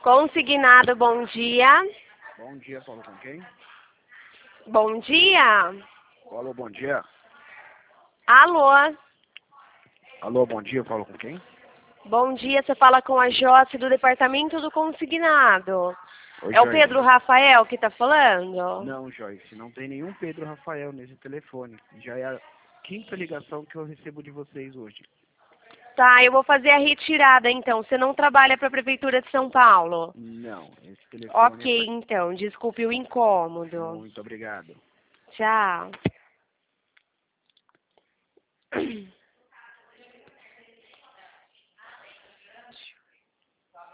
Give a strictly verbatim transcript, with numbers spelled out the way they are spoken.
Consignado, bom dia. Bom dia, falo com quem? Bom dia. Alô, bom dia. Alô. Alô, bom dia, falo com quem? Bom dia, você fala com a Joyce do departamento do consignado. Oi, É o Joyce. Pedro Rafael que tá falando? Não, Joyce, não tem nenhum Pedro Rafael nesse telefone. Já é a quinta ligação que eu recebo de vocês hoje. Tá, eu vou fazer a retirada então. Você não trabalha para a Prefeitura de São Paulo? Não, esse telefone Ok, é então. Desculpe o pra... incômodo. Muito obrigado. Tchau.